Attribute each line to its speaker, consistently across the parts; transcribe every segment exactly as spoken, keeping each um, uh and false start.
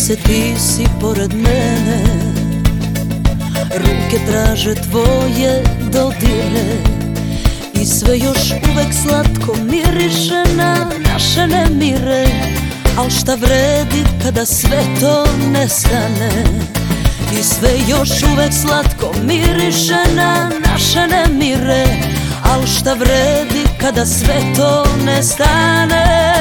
Speaker 1: se ti si pored mene, ruke traže tvoje dodire i sve još uvek slatko miriše na naše nemire. Al šta vredi kada sve to nestane, i sve još uvek slatko miriše na naše nemire. Al šta vredi kada sve to nestane.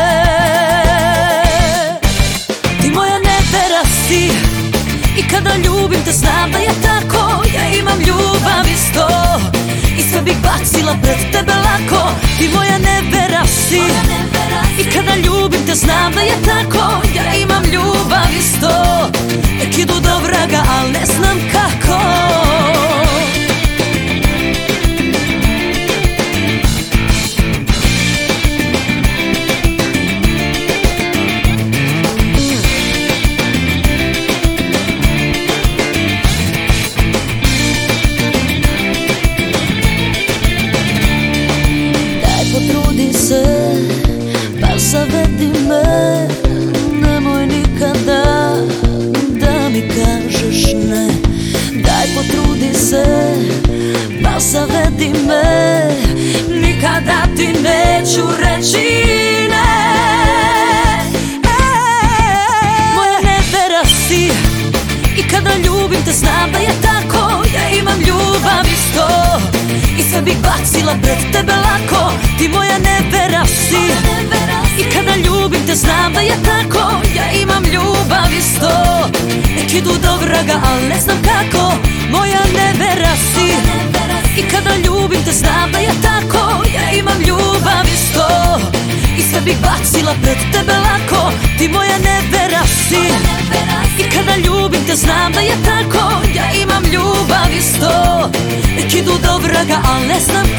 Speaker 1: Ti moja nevera si, i kada ljubim te znam da je tako. Ja imam ljubav isto i sve bih bacila pred tebe lako. Ti moja nevera si, i kada ljubim te znam da je tako. Ja imam ljubav isto, nek idu do vraga, al ne znam kako. Potrudi se, pa zavedi me, nemoj nikada da mi kažeš ne. Daj potrudi se, pa zavedi me, nikada ti neću reći ne. Moja nevera si, i kada ljubim te znam da je tako. Ja imam ljubav isto i sve bih bacila pred tebe lako. Ti moja nevera si, i kada ljubim te znam da je tako. Ja imam ljubav isto, nek idu do vraga, al ne znam kako. Moja nevera si, i kada ljubim te znam da je tako. Ja imam ljubav isto i sve bih bacila pred tebe lako. Ti moja nevera si, i kada ljubim te znam da je tako. Ja imam ljubav isto, nek idu do vraga, al ne znam